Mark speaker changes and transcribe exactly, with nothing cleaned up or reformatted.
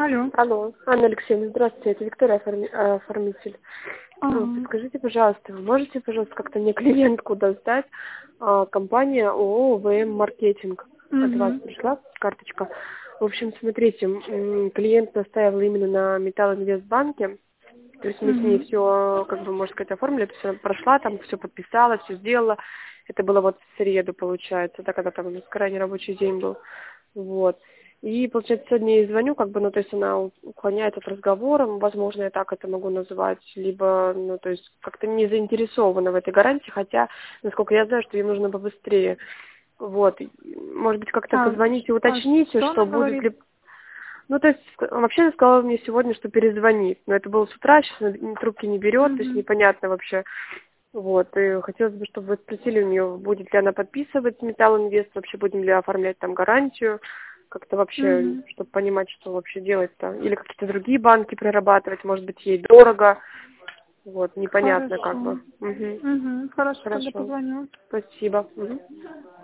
Speaker 1: Алло.
Speaker 2: Алло, Анна Алексеевна, здравствуйте, это Виктория, оформи- э, оформитель. Ну,
Speaker 1: Ага.
Speaker 2: подскажите, пожалуйста, вы можете, пожалуйста, как-то мне клиентку достать? А, компания ООО ВМ Маркетинг. От вас
Speaker 1: Мгм.
Speaker 2: пришла карточка. В общем, смотрите, м, клиент настаивал именно на Металлинвестбанке. То есть мы с ней
Speaker 1: Мгм.
Speaker 2: все, как бы, можно сказать, оформили, то есть она прошла, там все подписала, все сделала. Это было вот в среду, получается, да, когда там у нас крайне рабочий день был. Вот. И, получается, сегодня я ей звоню, как бы, ну, то есть она у- уклоняет от разговора, возможно, я так это могу назвать, либо, ну, то есть как-то не заинтересована в этой гарантии, хотя, насколько я знаю, что им нужно побыстрее. Вот. И, может быть, как-то
Speaker 1: А,
Speaker 2: позвоните,
Speaker 1: а
Speaker 2: уточните,
Speaker 1: что
Speaker 2: что
Speaker 1: она
Speaker 2: будет
Speaker 1: говорит?
Speaker 2: ли... Ну, то есть, ск- вообще она сказала мне сегодня, что перезвонит, но это было с утра, сейчас она н- трубки не берет, то есть
Speaker 1: Мгм.
Speaker 2: непонятно вообще. Вот, и хотелось бы, чтобы вы спросили у нее, будет ли она подписывать Металл Инвест, вообще будем ли оформлять там гарантию, как-то вообще,
Speaker 1: Мгм.
Speaker 2: чтобы понимать, что вообще делать-то. Или какие-то другие банки прорабатывать, может быть, ей дорого. Вот, непонятно как
Speaker 1: Хорошо.
Speaker 2: бы. Мгм.
Speaker 1: Угу. Хорошо, тогда
Speaker 2: Хорошо.
Speaker 1: позвоню.
Speaker 2: Спасибо. Мгм.